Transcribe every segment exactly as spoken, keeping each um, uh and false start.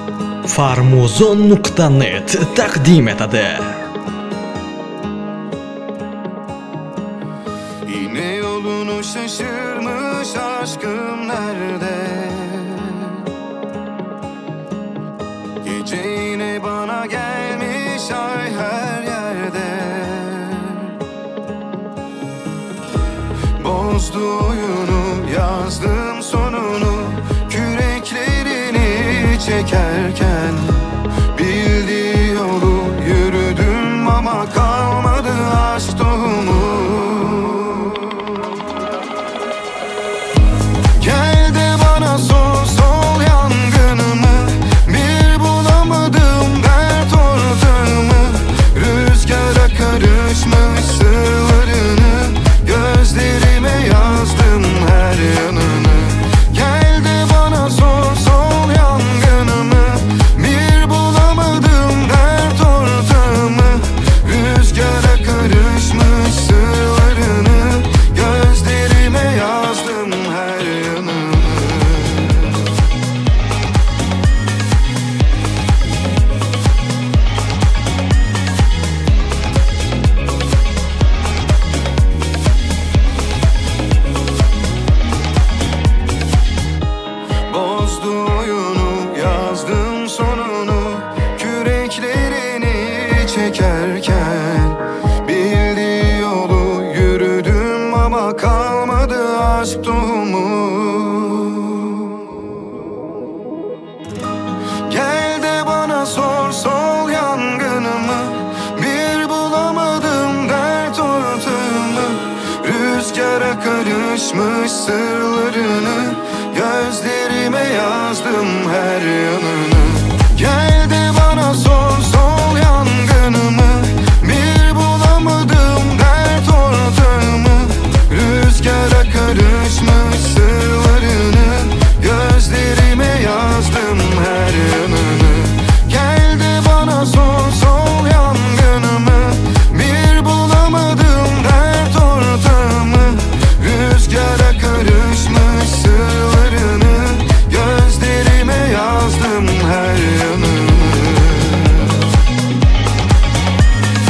Farmuzon nuqta net taqdim etadi. Yine yolunu şaşırmış aşkım nerede? Gece yine bana gelmiş ay her yerde. Bozdu oyunu, yazdım sonunu, küreklerini çekerken. Bildiği yolu yürüdüm ama kalmadı aşk tohumu. Gel de bana sor, sol yangınımı, bir bulamadım dert ortağımı. Rüzgara karışmış sırlarını, gözlerime yazdım her yanını. Gel de bana sor, sol yangınımı, bir bulamadım dert ortağımı. Rüzgara karışmış sırlarını, gözlerime yazdım her yanını. Bozdu oyunu, yazdım sonunu, küreklerini çekerken. Bildiği yolu yürüdüm ama kalmadı aşk tohumu. Gel de bana sor, sol yangınımı, bir bulamadım dert ortağımı. Rüzgara karışmış sırlarını, gözlerime yazdım her yanını. Gel de bana sor, sol yangınımı, bir bulamadım dert ortağımı. Rüzgara karışmış sırlarını, gözlerime yazdım her yanını. Gel de bana sor, sol yangınımı, bir bulamadım dert ortağımı. Rüzgara karışmış sırlarını, gözlerime yazdım her yanını.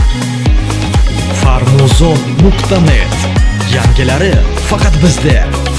Farmuzon nuqta net yangilari faqat bizda.